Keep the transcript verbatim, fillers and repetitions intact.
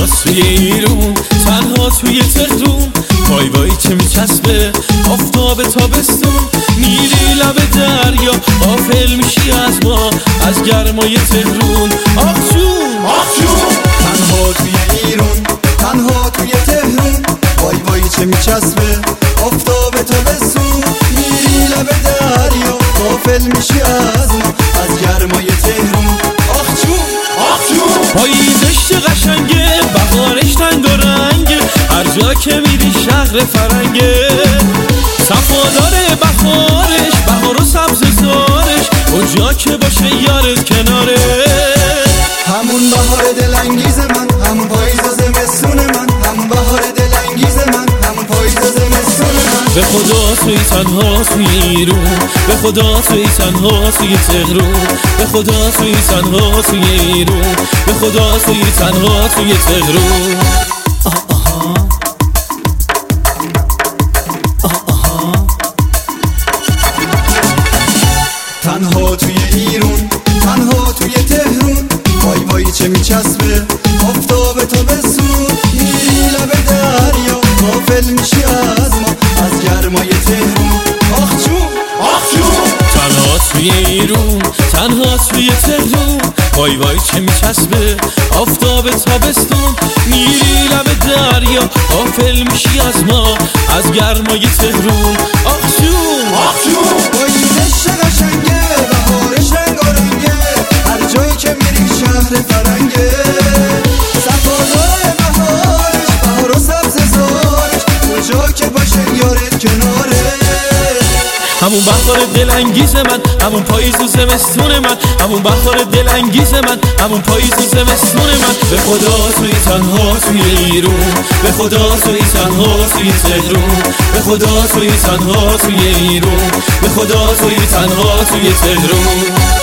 توی ایرون، تنها توی تهرون، وای وای چه میچسبه آفتاب تابستون. میری لب دریا غافل میشی از ما، از گرمای تهرون. آخ جون آخ جون تنها توی ایرون، تنها توی تهرون، وای وای چه میچسبه آفتاب تابستون. میری لب دریا غافل میشی از ما، از گرمای تهرون. آخ جون آخ جون پاییزش چه قشنگه، بهارش رنگ و رنگه، هر جا که میری شهر فرنگه. صفاداره بهارش، بهار و سبززارش، اونجا که باشه یارت کناره. همون بهار دلانگیز من، همون پاییز و زمستون من، همون بهار دلانگیز من، همون پاییز و زمستون من. به خدا توی تنها توی ایرون، به خدا توی تنها توی تهرون، به خدا توی تنها توی ایرون، به خدا توی تنها توی تهرون. آه آها آه آها تنها توی ایرون، تنها توی تهرون، وای وای چه میچسبه آفتاب تابستون. میری لب دریا غافل میشی از ما، از گرمای تهرون. آخ جون آخ جون تنها توی ایرون، تنها توی تهرون، وای وای چه میچسبه آفتاب تابستون. میری لب دریا غافل میشی از ما، از گرمای تهرون. آخ جون آخ جون پاییزش چه قشنگه، بهارش رنگ و رنگه، هر جایی که میری شهر فرنگه. صفادار بهارش، بهار و سبززارش، اونجا که باشه یارت کناره. همون بهار دلانگیز من، همون پاییز و زمستون من، همون بهار دلانگیز من، همون پاییز و زمستون من. به خدا توی تنها توی ایرون، به خدا توی تنها توی تهرون، به خدا توی تنها توی ایرون، به خدا توی تنها توی تهرون.